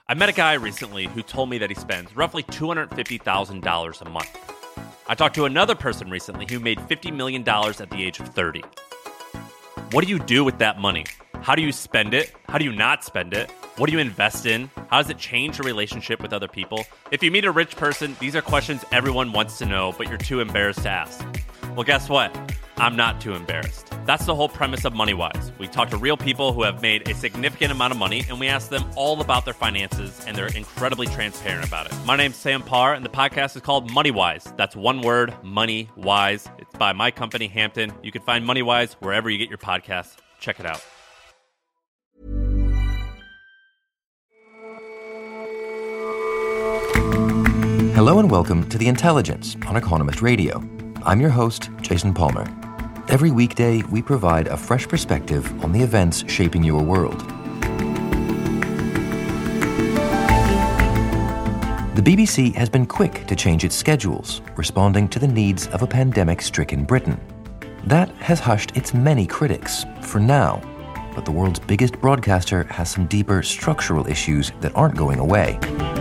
I met a guy recently who told me that he spends roughly $250,000 a month. I talked to another person recently who made $50 million at the age of 30. What do you do with that money? How do you spend it? How do you not spend it? What do you invest in? How does it change your relationship with other people? If you meet a rich person, these are questions everyone wants to know, but you're too embarrassed to ask. Well, guess what? I'm not too embarrassed. That's the whole premise of MoneyWise. We talk to real people who have made a significant amount of money, and we ask them all about their finances, and they're incredibly transparent about it. My name's Sam Parr, and the podcast is called MoneyWise. That's one word, MoneyWise. It's by my company, Hampton. You can find MoneyWise wherever you get your podcasts. Check it out. Hello and welcome to The Intelligence on Economist Radio. I'm your host, Jason Palmer. Every weekday, we provide a fresh perspective on the events shaping your world. The BBC has been quick to change its schedules, responding to the needs of a pandemic-stricken Britain. That has hushed its many critics, for now. But the world's biggest broadcaster has some deeper structural issues that aren't going away.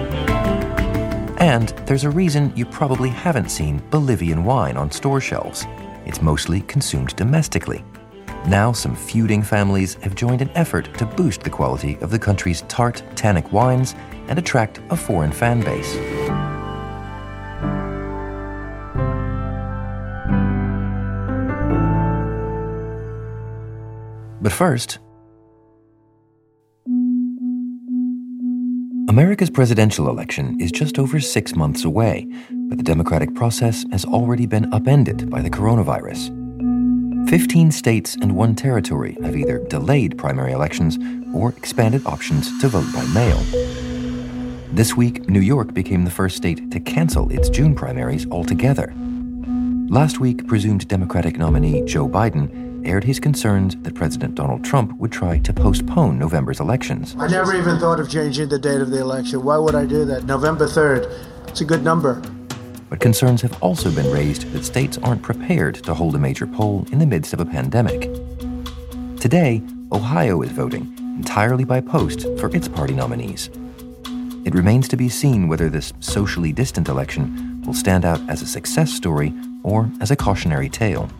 And there's a reason you probably haven't seen Bolivian wine on store shelves. It's mostly consumed domestically. Now some feuding families have joined an effort to boost the quality of the country's tart, tannic wines and attract a foreign fan base. But first, America's presidential election is just over 6 months away, but the democratic process has already been upended by the coronavirus. 15 states and 1 territory have either delayed primary elections or expanded options to vote by mail. This week, New York became the first state to cancel its June primaries altogether. Last week, presumed Democratic nominee Joe Biden aired his concerns that President Donald Trump would try to postpone November's elections. I never even thought of changing the date of the election. Why would I do that? November 3rd. It's a good number. But concerns have also been raised that states aren't prepared to hold a major poll in the midst of a pandemic. Today, Ohio is voting entirely by post for its party nominees. It remains to be seen whether this socially distant election will stand out as a success story or as a cautionary tale.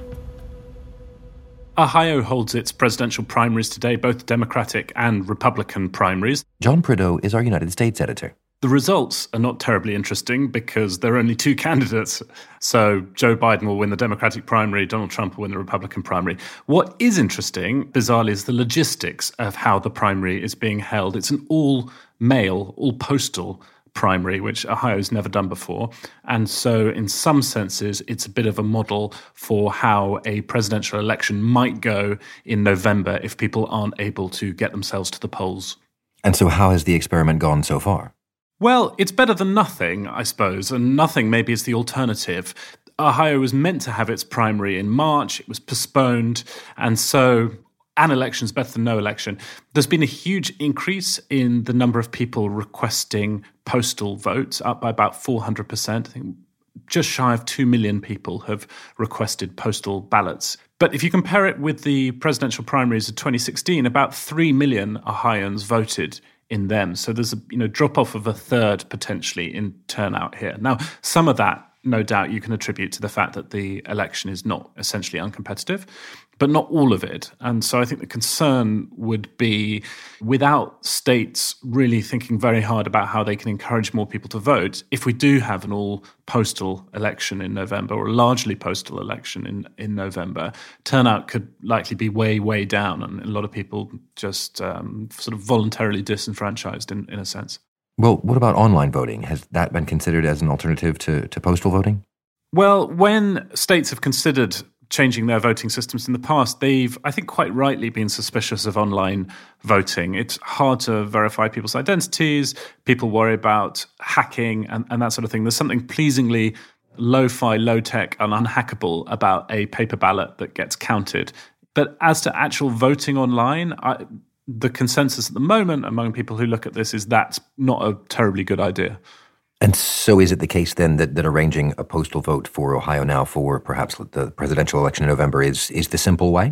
Ohio holds its presidential primaries today, both Democratic and Republican primaries. John Prideaux is our United States editor. The results are not terribly interesting because there are only 2 candidates. So Joe Biden will win the Democratic primary, Donald Trump will win the Republican primary. What is interesting, bizarrely, is the logistics of how the primary is being held. It's an all-mail, all-postal primary, which Ohio's never done before. And so in some senses, it's a bit of a model for how a presidential election might go in November if people aren't able to get themselves to the polls. And so how has the experiment gone so far? Well, it's better than nothing, I suppose, and nothing maybe is the alternative. Ohio was meant to have its primary in March. It was postponed, and so an election is better than no election. There's been a huge increase in the number of people requesting postal votes, up by about 400%. I think just shy of 2 million people have requested postal ballots. But if you compare it with the presidential primaries of 2016, about 3 million Ohioans voted in them. So there's a drop-off of a third potentially in turnout here. Now, some of that, no doubt, you can attribute to the fact that the election is not essentially uncompetitive, but not all of it. And so I think the concern would be, without states really thinking very hard about how they can encourage more people to vote, if we do have an all-postal election in November, or a largely postal election in November, turnout could likely be way, way down, and a lot of people just sort of voluntarily disenfranchised in a sense. Well, what about online voting? Has that been considered as an alternative to postal voting? Well, when states have considered changing their voting systems in the past, they've, I think quite rightly, been suspicious of online voting. It's hard to verify people's identities. People worry about hacking and that sort of thing. There's something pleasingly lo-fi, low-tech and unhackable about a paper ballot that gets counted. But as to actual voting online, the consensus at the moment among people who look at this is that's not a terribly good idea. And so is it the case then that arranging a postal vote for Ohio now for perhaps the presidential election in November is the simple way?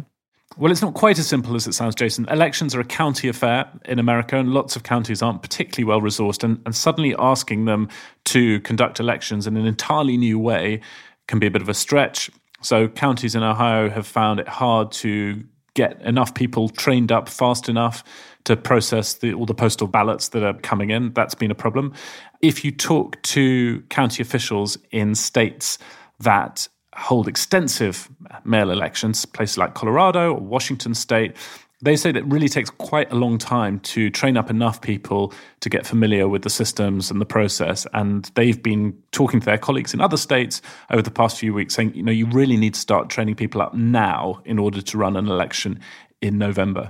Well, it's not quite as simple as it sounds, Jason. Elections are a county affair in America, and lots of counties aren't particularly well-resourced, and suddenly asking them to conduct elections in an entirely new way can be a bit of a stretch. So counties in Ohio have found it hard to get enough people trained up fast enough to process all the postal ballots that are coming in. That's been a problem. If you talk to county officials in states that hold extensive mail elections, places like Colorado or Washington State, they say that it really takes quite a long time to train up enough people to get familiar with the systems and the process. And they've been talking to their colleagues in other states over the past few weeks saying, you really need to start training people up now in order to run an election in November.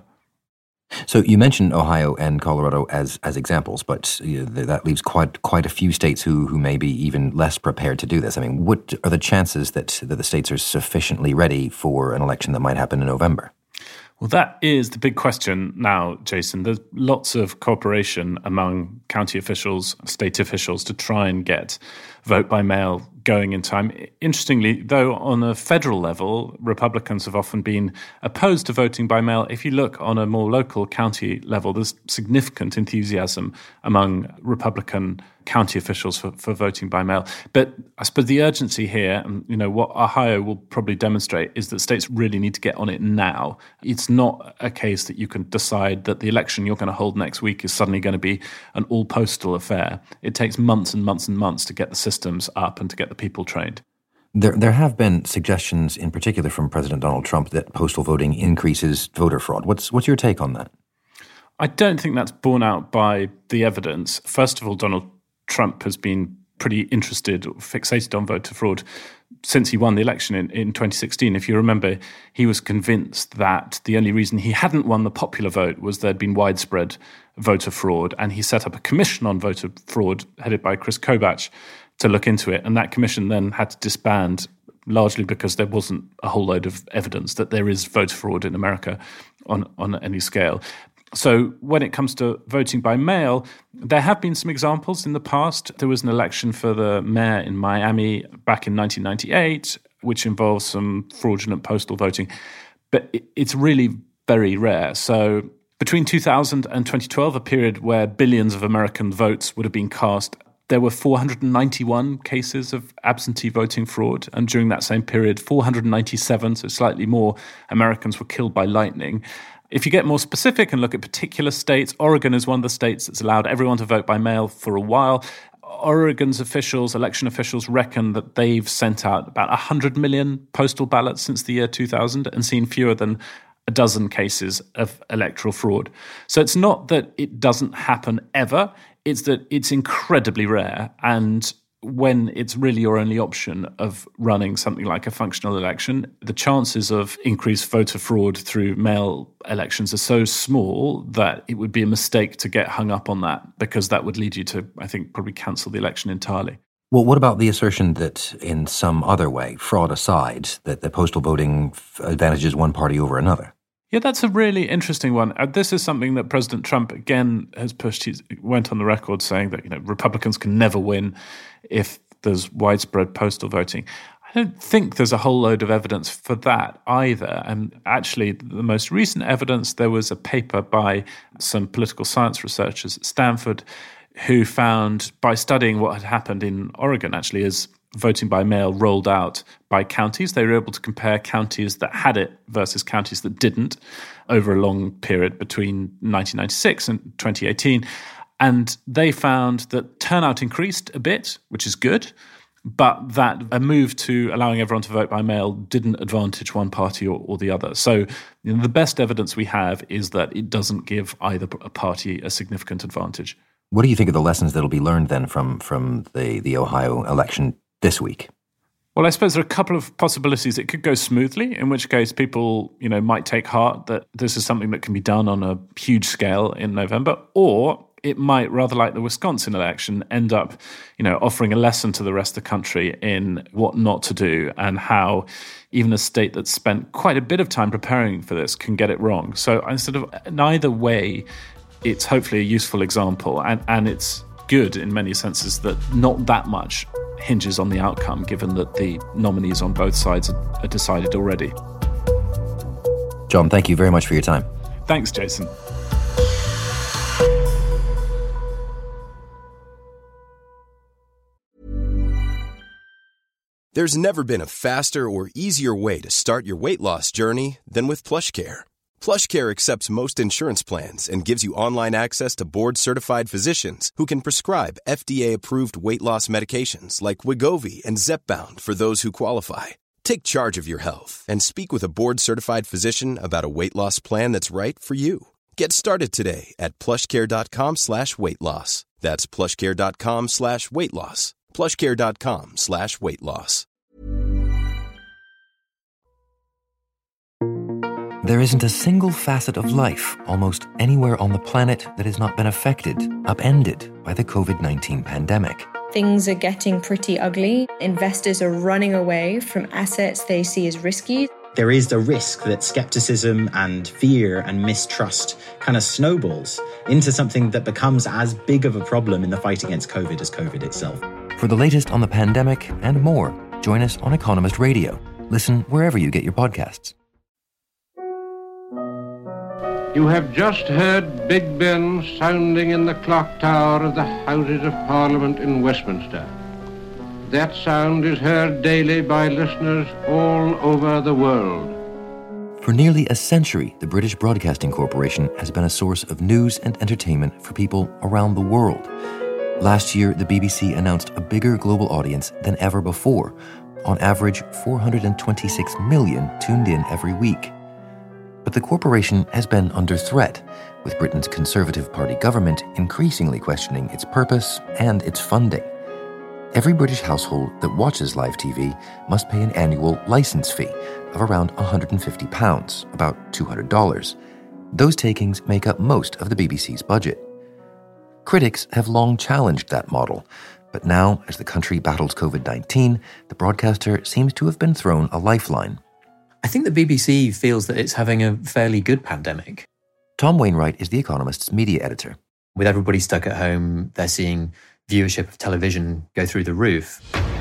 So you mentioned Ohio and Colorado as examples, but that leaves quite a few states who may be even less prepared to do this. I mean, what are the chances that the states are sufficiently ready for an election that might happen in November? Well, that is the big question now, Jason. There's lots of cooperation among county officials, state officials to try and get vote by mail going in time. Interestingly, though, on a federal level, Republicans have often been opposed to voting by mail. If you look on a more local county level, there's significant enthusiasm among Republican county officials for voting by mail. But I suppose the urgency here, and what Ohio will probably demonstrate, is that states really need to get on it now. It's not a case that you can decide that the election you're going to hold next week is suddenly going to be an all-postal affair. It takes months and months and months to get the systems up and to get the people trained. There have been suggestions, in particular from President Donald Trump, that postal voting increases voter fraud. What's your take on that? I don't think that's borne out by the evidence. First of all, Donald Trump has been pretty interested or fixated on voter fraud since he won the election in 2016. If you remember, he was convinced that the only reason he hadn't won the popular vote was there'd been widespread voter fraud, and he set up a commission on voter fraud headed by Chris Kobach to look into it. And that commission then had to disband, largely because there wasn't a whole load of evidence that there is voter fraud in America on any scale. So when it comes to voting by mail, there have been some examples in the past. There was an election for the mayor in Miami back in 1998, which involves some fraudulent postal voting. But it's really very rare. So between 2000 and 2012, a period where billions of American votes would have been cast, there were 491 cases of absentee voting fraud. And during that same period, 497, so slightly more, Americans were killed by lightning. If you get more specific and look at particular states, Oregon is one of the states that's allowed everyone to vote by mail for a while. Oregon's election officials reckon that they've sent out about 100 million postal ballots since the year 2000 and seen fewer than a dozen cases of electoral fraud. So it's not that it doesn't happen ever, it's that it's incredibly rare. And when it's really your only option of running something like a functional election, the chances of increased voter fraud through mail elections are so small that it would be a mistake to get hung up on that, because that would lead you to, I think, probably cancel the election entirely. Well, what about the assertion that in some other way, fraud aside, that the postal voting advantages one party over another? Yeah, that's a really interesting one. This is something that President Trump, again, has pushed. He went on the record saying that Republicans can never win if there's widespread postal voting. I don't think there's a whole load of evidence for that either. And actually, the most recent evidence, there was a paper by some political science researchers at Stanford who found, by studying what had happened in Oregon, actually, as voting by mail rolled out by counties, they were able to compare counties that had it versus counties that didn't over a long period between 1996 and 2018. And they found that turnout increased a bit, which is good, but that a move to allowing everyone to vote by mail didn't advantage one party or the other. So the best evidence we have is that it doesn't give either party a significant advantage. What do you think of the lessons that will be learned then from the Ohio election this week? Well, I suppose there are a couple of possibilities. It could go smoothly, in which case people, might take heart that this is something that can be done on a huge scale in November, or it might, rather like the Wisconsin election, end up, offering a lesson to the rest of the country in what not to do and how even a state that's spent quite a bit of time preparing for this can get it wrong. So in either way, it's hopefully a useful example, and it's good in many senses that not that much hinges on the outcome, given that the nominees on both sides are decided already. John, thank you very much for your time. Thanks, Jason. There's never been a faster or easier way to start your weight loss journey than with PlushCare. PlushCare accepts most insurance plans and gives you online access to board-certified physicians who can prescribe FDA-approved weight loss medications like Wegovy and Zepbound for those who qualify. Take charge of your health and speak with a board-certified physician about a weight loss plan that's right for you. Get started today at plushcare.com/weight loss. That's plushcare.com/weight loss. plushcare.com/weight loss. There isn't a single facet of life almost anywhere on the planet that has not been affected, upended by the COVID-19 pandemic. Things are getting pretty ugly. Investors are running away from assets they see as risky. There is a risk that skepticism and fear and mistrust kind of snowballs into something that becomes as big of a problem in the fight against COVID as COVID itself. For the latest on the pandemic and more, join us on Economist Radio. Listen wherever you get your podcasts. You have just heard Big Ben sounding in the clock tower of the Houses of Parliament in Westminster. That sound is heard daily by listeners all over the world. For nearly a century, the British Broadcasting Corporation has been a source of news and entertainment for people around the world. Last year, the BBC announced a bigger global audience than ever before. On average, 426 million tuned in every week. But the corporation has been under threat, with Britain's Conservative Party government increasingly questioning its purpose and its funding. Every British household that watches live TV must pay an annual license fee of around £150, about $200. Those takings make up most of the BBC's budget. Critics have long challenged that model, but now, as the country battles COVID-19, the broadcaster seems to have been thrown a lifeline. I think the BBC feels that it's having a fairly good pandemic. Tom Wainwright is The Economist's media editor. With everybody stuck at home, they're seeing viewership of television go through the roof.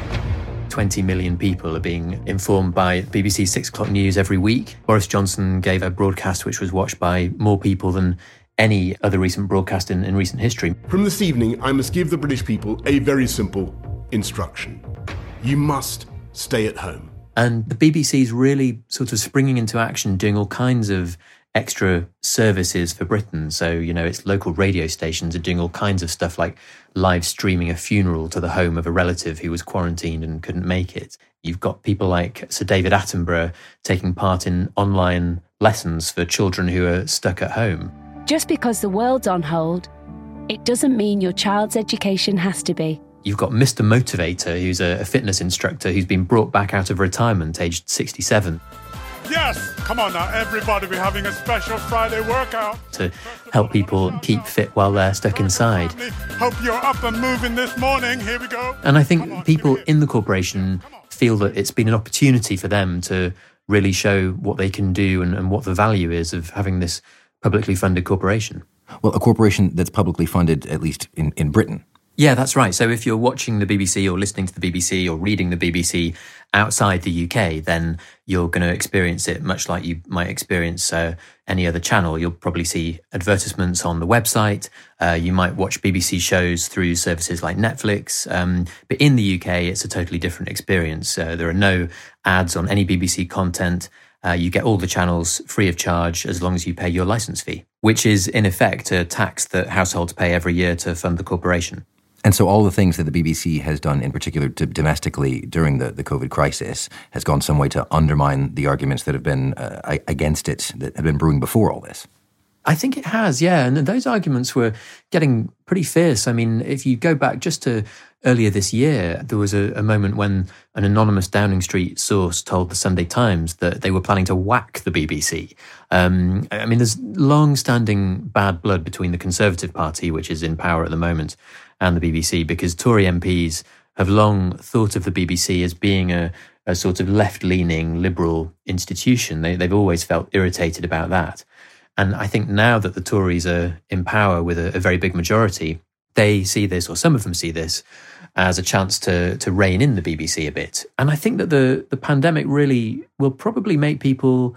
20 million people are being informed by BBC 6 o'clock news every week. Boris Johnson gave a broadcast which was watched by more people than any other recent broadcast in recent history. From this evening, I must give the British people a very simple instruction. You must stay at home. And the BBC's really sort of springing into action, doing all kinds of extra services for Britain. So, its local radio stations are doing all kinds of stuff like live streaming a funeral to the home of a relative who was quarantined and couldn't make it. You've got people like Sir David Attenborough taking part in online lessons for children who are stuck at home. Just because the world's on hold, it doesn't mean your child's education has to be. You've got Mr. Motivator, who's a fitness instructor who's been brought back out of retirement, aged 67. Yes! Come on now, everybody, we're having a special Friday workout. To help people keep fit while they're stuck inside. Hope you're up and moving this morning. Here we go. And I think people in the corporation feel that it's been an opportunity for them to really show what they can do and what the value is of having this publicly funded corporation. Well, a corporation that's publicly funded, at least in Britain. Yeah, that's right. So if you're watching the BBC or listening to the BBC or reading the BBC outside the UK, then you're going to experience it much like you might experience any other channel. You'll probably see advertisements on the website. You might watch BBC shows through services like Netflix. But in the UK, it's a totally different experience. There are no ads on any BBC content. You get all the channels free of charge as long as you pay your license fee, which is in effect a tax that households pay every year to fund the corporation. And so all the things that the BBC has done, in particular domestically during the COVID crisis, has gone some way to undermine the arguments that have been against it, that have been brewing before all this. I think it has, yeah. And those arguments were getting pretty fierce. I mean, if you go back just to earlier this year, there was a moment when an anonymous Downing Street source told the Sunday Times that they were planning to whack the BBC. I mean, there's long-standing bad blood between the Conservative Party, which is in power at the moment, and the BBC, because Tory MPs have long thought of the BBC as being a sort of left-leaning liberal institution. They've always felt irritated about that. And I think now that the Tories are in power with a very big majority, they see this, or some of them see this, as a chance to rein in the BBC a bit. And I think that the pandemic really will probably make people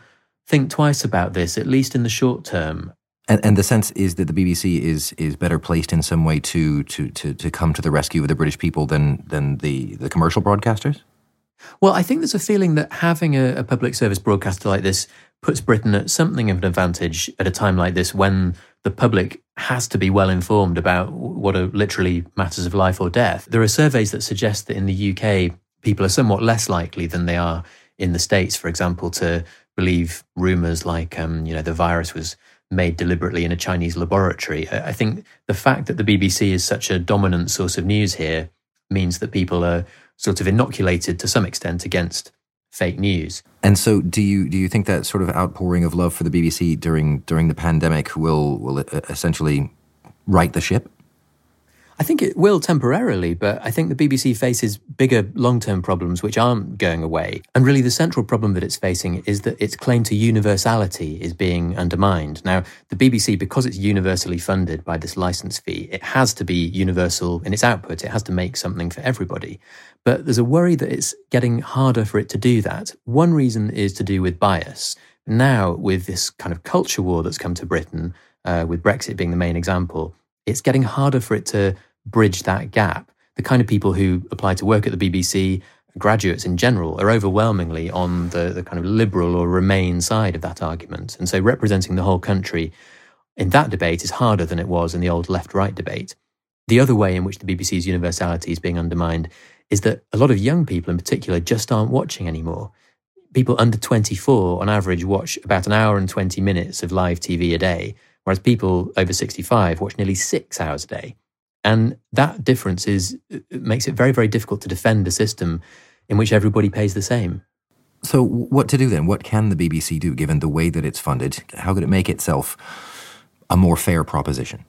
think twice about this, at least in the short term. And the sense is that the BBC is better placed in some way to come to the rescue of the British people than the commercial broadcasters? Well, I think there's a feeling that having a public service broadcaster like this puts Britain at something of an advantage at a time like this when the public has to be well informed about what are literally matters of life or death. There are surveys that suggest that in the UK, people are somewhat less likely than they are in the States, for example, to believe rumours like, the virus was made deliberately in a Chinese laboratory. I think the fact that the BBC is such a dominant source of news here means that people are sort of inoculated to some extent against fake news. And so do you think that sort of outpouring of love for the BBC during the pandemic will essentially right the ship? I think it will temporarily, but I think the BBC faces bigger long-term problems which aren't going away. And really the central problem that it's facing is that its claim to universality is being undermined. Now, the BBC, because it's universally funded by this licence fee, it has to be universal in its output. It has to make something for everybody. But there's a worry that it's getting harder for it to do that. One reason is to do with bias. Now, with this kind of culture war that's come to Britain, with Brexit being the main example, it's getting harder for it to bridge that gap. The kind of people who apply to work at the BBC, graduates in general, are overwhelmingly on the kind of liberal or Remain side of that argument. And so representing the whole country in that debate is harder than it was in the old left-right debate. The other way in which the BBC's universality is being undermined is that a lot of young people in particular just aren't watching anymore. People under 24 on average watch about an hour and 20 minutes of live TV a day, whereas people over 65 watch nearly 6 hours a day. And that difference makes it very, very difficult to defend a system in which everybody pays the same. So what to do then? What can the BBC do, given the way that it's funded? How could it make itself a more fair proposition?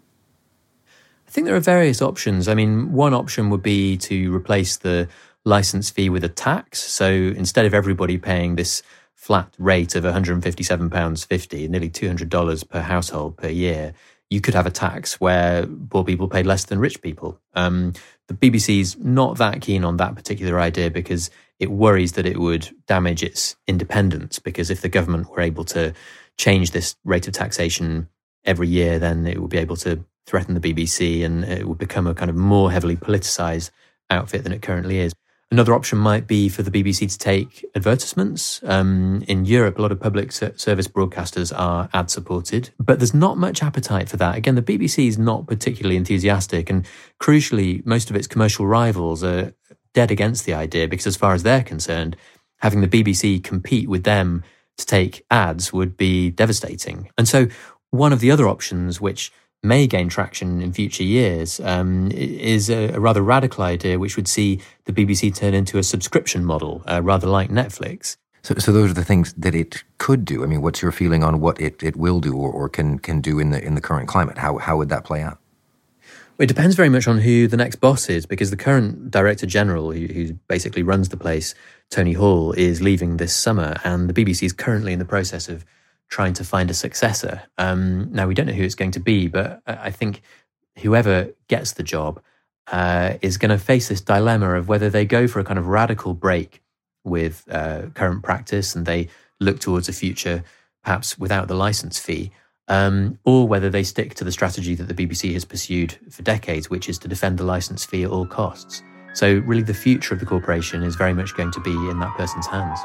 I think there are various options. I mean, one option would be to replace the licence fee with a tax. So instead of everybody paying this flat rate of £157.50, nearly $200 per household per year, you could have a tax where poor people paid less than rich people. The BBC's not that keen on that particular idea because it worries that it would damage its independence, because if the government were able to change this rate of taxation every year, then it would be able to threaten the BBC and it would become a kind of more heavily politicised outfit than it currently is. Another option might be for the BBC to take advertisements. In Europe, a lot of public service broadcasters are ad-supported, but there's not much appetite for that. Again, the BBC is not particularly enthusiastic, and crucially, most of its commercial rivals are dead against the idea because as far as they're concerned, having the BBC compete with them to take ads would be devastating. And so one of the other options, which may gain traction in future years, is a rather radical idea which would see the BBC turn into a subscription model, rather like Netflix. So those are the things that it could do. I mean, what's your feeling on what it will do or can do in the current climate? How would that play out? It depends very much on who the next boss is, because the current Director General, who basically runs the place, Tony Hall, is leaving this summer, and the BBC is currently in the process of trying to find a successor. Now, we don't know who it's going to be, but I think whoever gets the job is going to face this dilemma of whether they go for a kind of radical break with current practice and they look towards a future perhaps without the licence fee, or whether they stick to the strategy that the BBC has pursued for decades, which is to defend the licence fee at all costs. So really the future of the corporation is very much going to be in that person's hands.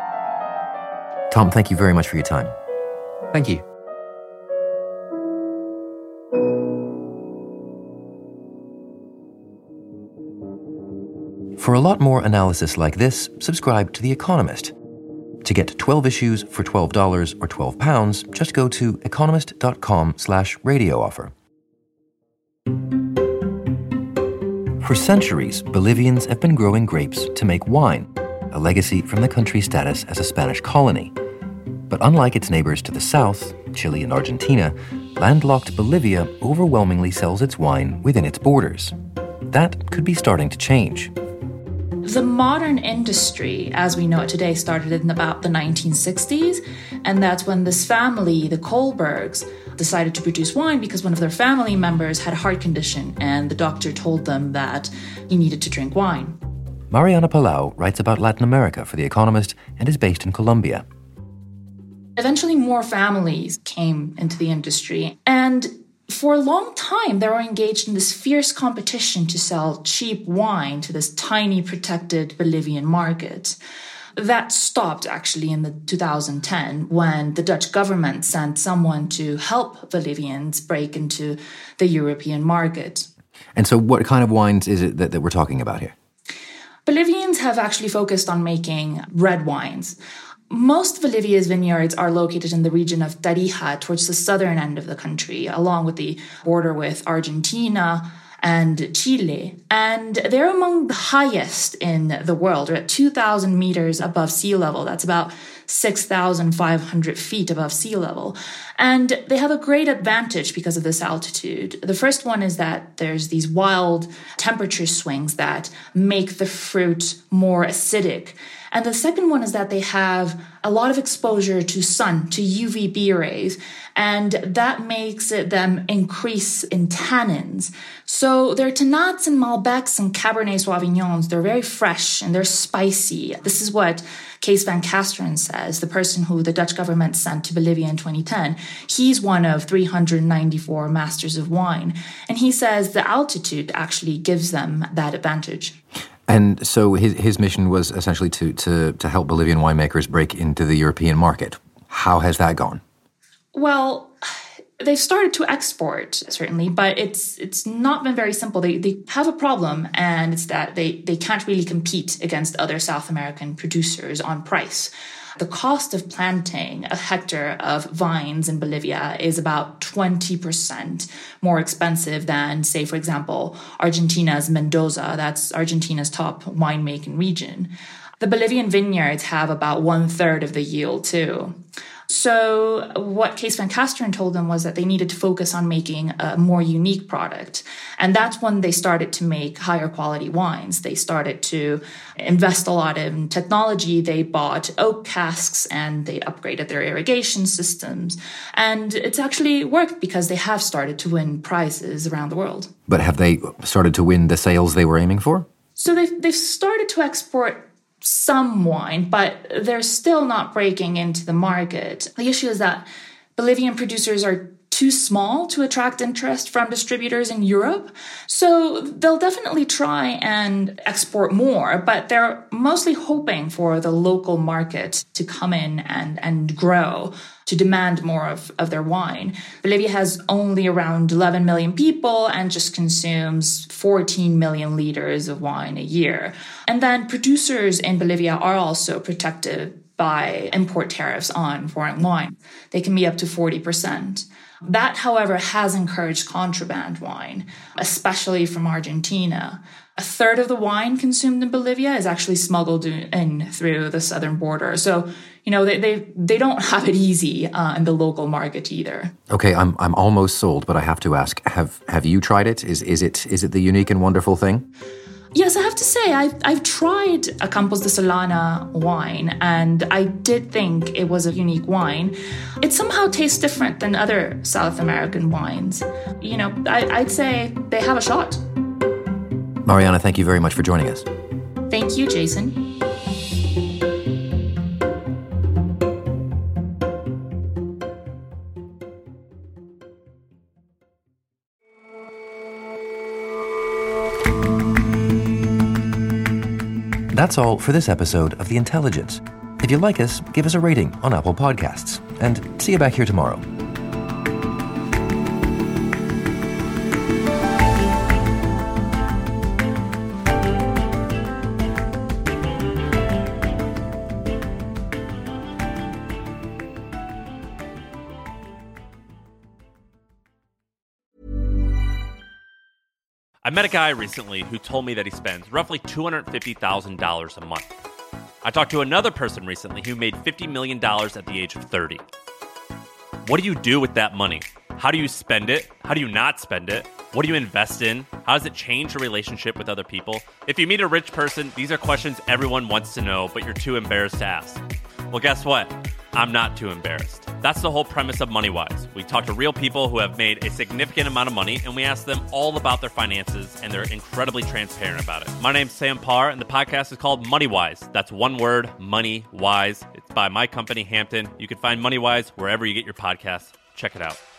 Tom, thank you very much for your time. Thank you. For a lot more analysis like this, subscribe to The Economist. To get 12 issues for $12 or £12, just go to economist.com/radio offer. For centuries, Bolivians have been growing grapes to make wine, a legacy from the country's status as a Spanish colony. But unlike its neighbors to the south, Chile and Argentina, landlocked Bolivia overwhelmingly sells its wine within its borders. That could be starting to change. The modern industry, as we know it today, started in about the 1960s, and that's when this family, the Kohlbergs, decided to produce wine because one of their family members had a heart condition, and the doctor told them that he needed to drink wine. Mariana Palau writes about Latin America for The Economist and is based in Colombia. Eventually, more families came into the industry. And for a long time, they were engaged in this fierce competition to sell cheap wine to this tiny, protected Bolivian market. That stopped actually in the 2010 when the Dutch government sent someone to help Bolivians break into the European market. And so what kind of wines is it that we're talking about here? Bolivians have actually focused on making red wines. Most of Bolivia's vineyards are located in the region of Tarija, towards the southern end of the country, along with the border with Argentina and Chile. And they're among the highest in the world. They're at 2,000 meters above sea level. That's about 6,500 feet above sea level. And they have a great advantage because of this altitude. The first one is that there's these wild temperature swings that make the fruit more acidic. And the second one is that they have a lot of exposure to sun, to UVB rays, and that makes them increase in tannins. So their Tannats and Malbecs and Cabernet Sauvignons, they're very fresh and they're spicy. This is what Kees van Kasteren says, the person who the Dutch government sent to Bolivia in 2010. He's one of 394 masters of wine. And he says the altitude actually gives them that advantage. And so his mission was essentially to help Bolivian winemakers break into the European market. How has that gone? Well, they've started to export, certainly, but it's not been very simple. They have a problem, and it's that they can't really compete against other South American producers on price. The cost of planting a hectare of vines in Bolivia is about 20% more expensive than, say, for example, Argentina's Mendoza. That's Argentina's top winemaking region. The Bolivian vineyards have about 1/3 of the yield, too. So what Kees van Kasteren told them was that they needed to focus on making a more unique product. And that's when they started to make higher quality wines. They started to invest a lot in technology. They bought oak casks and they upgraded their irrigation systems. And it's actually worked because they have started to win prizes around the world. But have they started to win the sales they were aiming for? So they've started to export some wine, but they're still not breaking into the market. The issue is that Bolivian producers are too small to attract interest from distributors in Europe. So they'll definitely try and export more, but they're mostly hoping for the local market to come in and grow, to demand more of their wine. Bolivia has only around 11 million people and just consumes 14 million liters of wine a year. And then producers in Bolivia are also protected by import tariffs on foreign wine. They can be up to 40%. That, however, has encouraged contraband wine, especially from Argentina. 1/3 of the wine consumed in Bolivia is actually smuggled in through the southern border. So, they don't have it easy in the local market either. Okay, I'm almost sold, but I have to ask: have you tried it? Is it the unique and wonderful thing? Yes, I have to say, I've tried a Campos de Solana wine, and I did think it was a unique wine. It somehow tastes different than other South American wines. I'd say they have a shot. Mariana, thank you very much for joining us. Thank you, Jason. That's all for this episode of The Intelligence. If you like us, give us a rating on Apple Podcasts. And see you back here tomorrow. I met a guy recently who told me that he spends roughly $250,000 a month. I talked to another person recently who made $50 million at the age of 30. What do you do with that money? How do you spend it? How do you not spend it? What do you invest in? How does it change your relationship with other people? If you meet a rich person, these are questions everyone wants to know, but you're too embarrassed to ask. Well, guess what? I'm not too embarrassed. That's the whole premise of MoneyWise. We talk to real people who have made a significant amount of money, and we ask them all about their finances, and they're incredibly transparent about it. My name's Sam Parr, and the podcast is called MoneyWise. That's one word, MoneyWise. It's by my company, Hampton. You can find MoneyWise wherever you get your podcasts. Check it out.